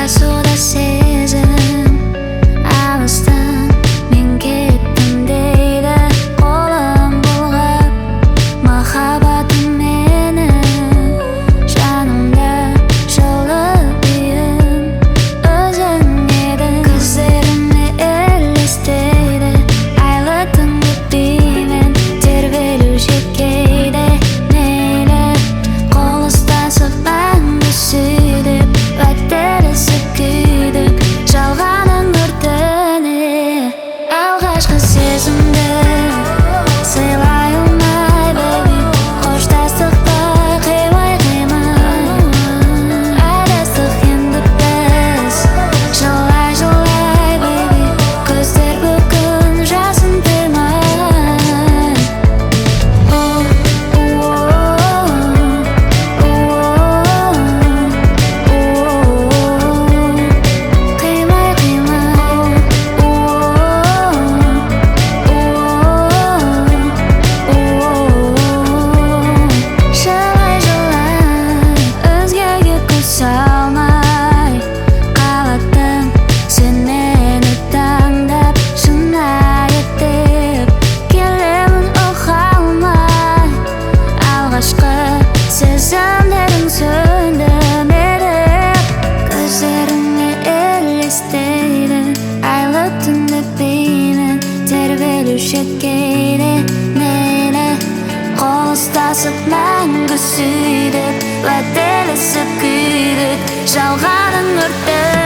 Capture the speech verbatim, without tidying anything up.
суда сезім алыстан мен кеттім дейді қолым бұлғап махаббатым мені жанымда жылы үйім өзің едің көздеріме елестейді айлы түнгі беймен тербелуші кейде мейлі қол ұстасып мәңгі сүйдік уәттелесіп күйдік жалғанның өртіне алғашқы сезімді сыйлай алмай baby қоштастықты қимай қимай адастық енді біз жылай жылай baby көздер бүгін жасын тыймай қимай қимай жылай жылай өзгеге көз салмай қалаттың сен мені таңдап шынайы деп келемін ұға алмай алғашқы сезімдерің сөнді меріп көздеріңе елестейді айлы түнді беймен тербелуші кейде мейлі қол ұстасып мәңгі сүйдік уәттелесіп күйдік жалғанның өрті